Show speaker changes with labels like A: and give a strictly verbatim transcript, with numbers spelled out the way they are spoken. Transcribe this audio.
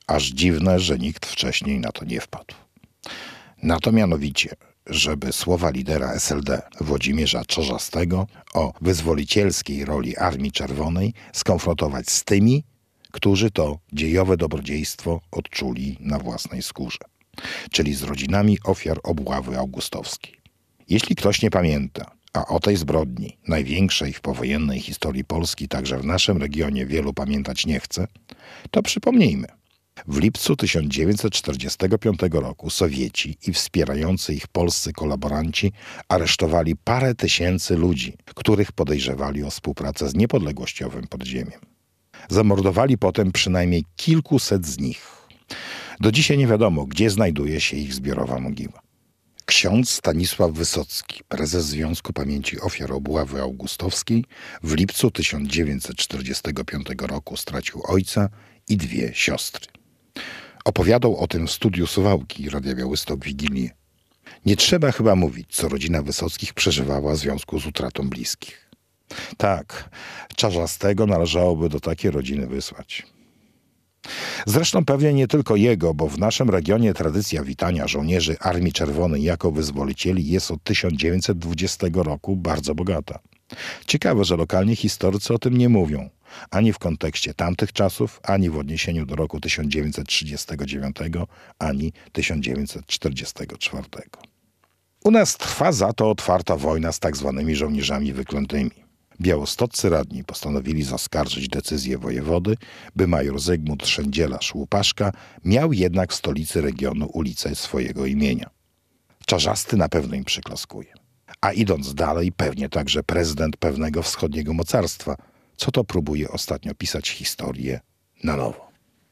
A: Aż dziwne, że nikt wcześniej na to nie wpadł. Na to mianowicie, żeby słowa lidera S L D Włodzimierza Czarzastego o wyzwolicielskiej roli Armii Czerwonej skonfrontować z tymi, którzy to dziejowe dobrodziejstwo odczuli na własnej skórze, czyli z rodzinami ofiar obławy augustowskiej. Jeśli ktoś nie pamięta, a o tej zbrodni, największej w powojennej historii Polski, także w naszym regionie wielu pamiętać nie chce, to przypomnijmy. W lipcu tysiąc dziewięćset czterdziestego piątego roku Sowieci i wspierający ich polscy kolaboranci aresztowali parę tysięcy ludzi, których podejrzewali o współpracę z niepodległościowym podziemiem. Zamordowali potem przynajmniej kilkuset z nich. Do dzisiaj nie wiadomo, gdzie znajduje się ich zbiorowa mogiła. Ksiądz Stanisław Wysocki, prezes Związku Pamięci Ofiar Obławy Augustowskiej, w lipcu tysiąc dziewięćset czterdziestego piątego roku stracił ojca i dwie siostry. Opowiadał o tym w studiu Suwałki Radia Białystok Wigilię. Nie trzeba chyba mówić, co rodzina Wysockich przeżywała w związku z utratą bliskich. Tak, Czarzastego należałoby do takiej rodziny wysłać. Zresztą pewnie nie tylko jego, bo w naszym regionie tradycja witania żołnierzy Armii Czerwonej jako wyzwolicieli jest od tysiąc dziewięćset dwudziestego roku bardzo bogata. Ciekawe, że lokalni historycy o tym nie mówią, ani w kontekście tamtych czasów, ani w odniesieniu do roku tysiąc dziewięćset trzydziestego dziewiątego, ani tysiąc dziewięćset czterdziestego czwartego. U nas trwa za to otwarta wojna z tak zwanymi żołnierzami wyklętymi. Białostoccy radni postanowili zaskarżyć decyzję wojewody, by major Zygmunt Szędziela-Łupaszka miał jednak w stolicy regionu ulicę swojego imienia. Czarzasty na pewno im przyklaskuje. A idąc dalej, pewnie także prezydent pewnego wschodniego mocarstwa, co to próbuje ostatnio pisać historię na nowo.